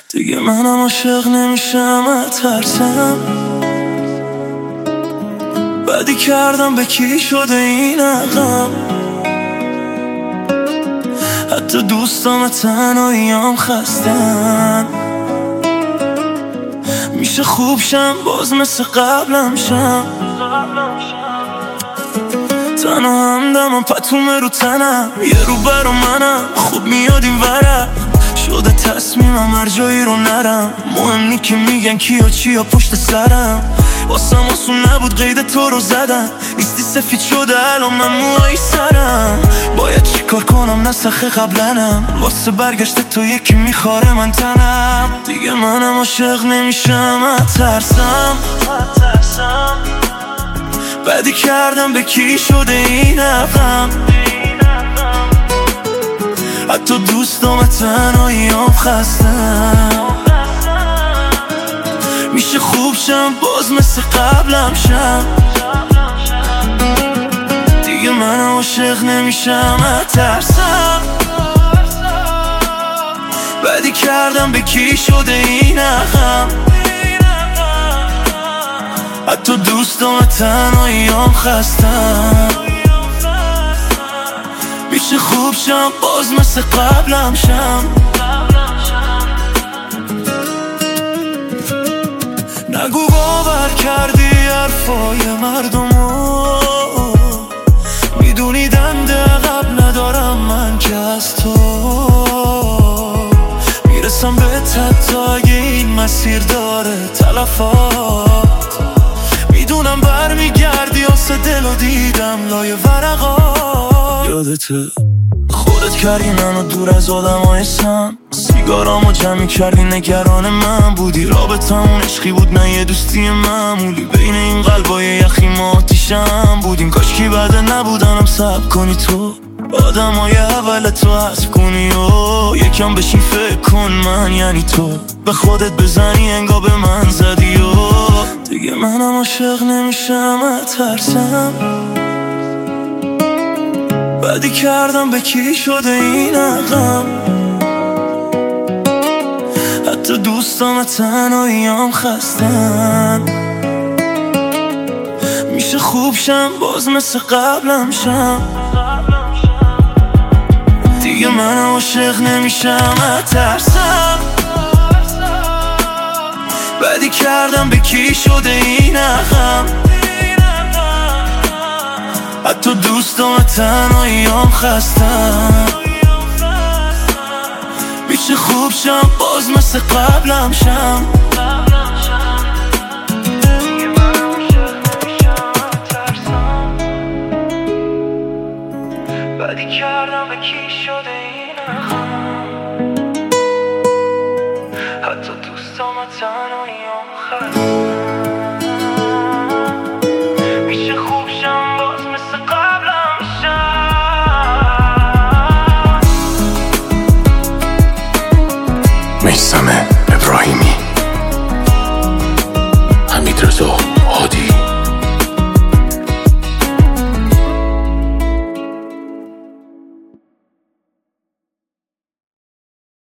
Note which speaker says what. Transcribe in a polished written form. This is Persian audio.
Speaker 1: دیگه منم عاشق نمیشم ترسم بدی کردم به کی شده این عقم حتی دوستام تنهاییام خستن میشه خوب شم باز مثل قبلم شم تنها همدمم پتومه رو تنم یه رو برا منم خوب میاد این ورم شده تصمیمم هر جایی رو نرم مهم نی که میگن کیا چیا پشت سرم واسم آسون نبود قید تو رو زدم نیستی سفید شده الان من موهای سرم باید چی کار کنم نسخه قبلنم واسه برگشت تو یکی میخواره من تنم دیگه منم عاشق نمیشم ترسم بدی کردم به کی شده این عقم حتی دوستام تنهاییام خستم میشه خوب شم باز مثل قبلم شم دیگه من عاشق نمیشم ترسم بدی کردم به کی شده این عقم حتی دوستام تنهاییام خستم میشه خوب شم باز مثل قبلم شم نگو باور کردی حرفای مردمو میدونی دنده عقب ندارم من که از تو میرسم به تا اگه این مسیر داره تلفات میدونم برمیگردی آسه دل و دیدم لای ورقات یادته خودت کردی منو دور از آدمای سم سیگارامو جمعی کردی نگران من بودی رابطمون عشقی بود نه یه دوستی معمولی بین این قلبای یخی ما آتیشم بودیم کاشکی بعده نبودنم صبر کنی تو آدمای اول تو حذف کنی و یکم بشین فکر کن من یعنی تو به خودت بزنی انگار به من زدی و دیگه منم عاشق نمیشم ترسم بدی کردم به کی شده این عقم حتی دوستام تنهاییام خستن میشه خوب شم باز مثل قبلم شم دیگه من عاشق نمیشم ترسم بدی کردم به کی شده این عقم حتی دوستام تنهاییام خستم میشه خوب شم باز مثل قبلم شم بدی کردم به کی شده این عقم حتی دوستام تنهاییام خستم میشه خوب شم باز مثل قبلم شم
Speaker 2: میثم ابراهیمی، حمید رضا.